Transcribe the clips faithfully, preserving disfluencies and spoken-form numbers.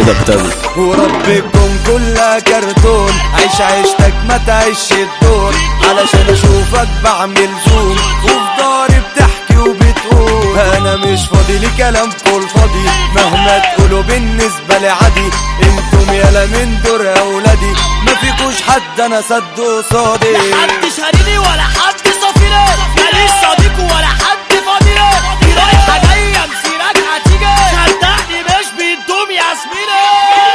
حمودة بتاوي. وربكم كلها كرتون، عيش عيشتك ما تعيش الدور، علشان اشوفك بعمل زوم وفي داري بتحكي وبتقول انا مش فاضي لكلامكوا الفاضي، مهما تقولوا بالنسبة لي عادي، انتم يالا من دور اولادي، ما فيكوش حد انا سد قصادي. لا حد شاريني ولا حد صافيني، ماليش صديق ولا حد فاضيلي، دي رايحة جاية مسيرك هتيجي، صدقني مش بيدوم ياسميني.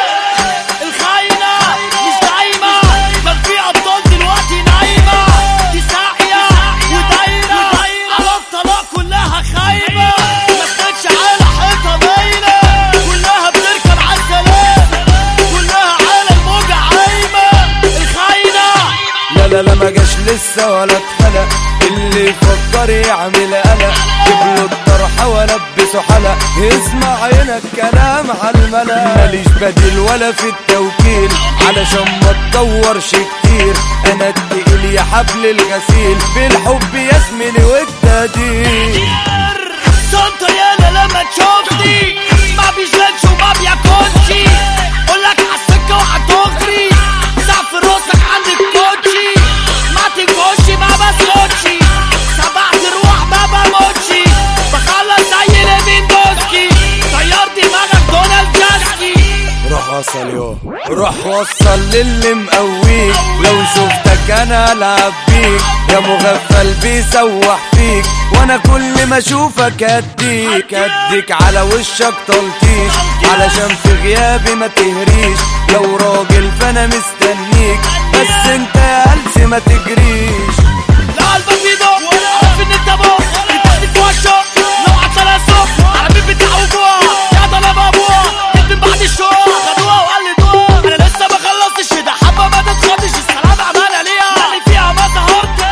الخاينة مش دايمة، كان في أبطال دلوقتي نايمة، دي ساقية ودايرة على الطلاق كلها خايبة، مفتكش على حيطة باينة، كلها بتركب عالسلام، كلها على الموجة عايمة. الخاينة لا لا لا ما جاش لسه ولا اتخلق، اللي يفكر يعمل قلق جيبله الطرحة والبسه حلق، اسمع هنا الكلام عالملأ، ماليش بديل ولا في التوكيل علشان ما تدورش كتير، انا التقيل يا حبل الغسيل بالحب يا زميلي والتقدير. سنتر يالا لما تشوفني ما بيشغلش وما بياكلش، قولك عالسكة وهتغري سقف راسك عند الكوتشي، ما تنكوش ما بسكتش، سبعت روح ما بموتش، بخلص زي ليفيندوسكي، طيار دماغك دونالد جاسكي. روح وصل يو روح وصل للي مقويك، لو شفتك انا العب بيك، يا مغفل بيسوح فيك، وانا كل ما اشوفك اديك اديك على وشك تلطيش، علشان في غيابي ما تهريش، لو راجل فانا مستنيك، بس انت يا هلس ما تجريش. لا قلبك بيدق عارف ان انت بق بتاخدي في وشك، لو عطلها الصبح على مين بتعوجوها يا طلب ابوها، جيت من بعد الشوق خدوها وقلدوها، انا لسه ما خلصتش ده حبه ما تتخدش، السلام عمالة ليها اللي فيها ما ظهرت.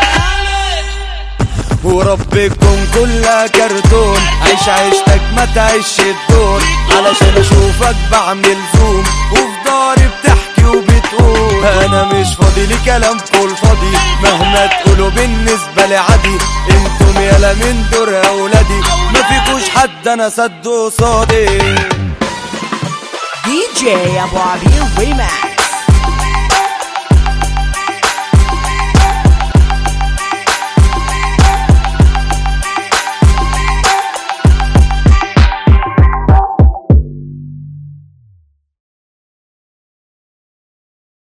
وربكم كلها كرتون، عيش عيشتك ما تعيش الدور، علشان اشوفك بعمل زوم وفي داري بتحكي وبتقول انا مش فاضي لكلامكوا الفاضي، مهما تقولوا بالنسبة لي عادي، انتم يالا من دور اولادي، ما فيكوش حد انا سد قصادي. دي جي ابو عبير ريماكس.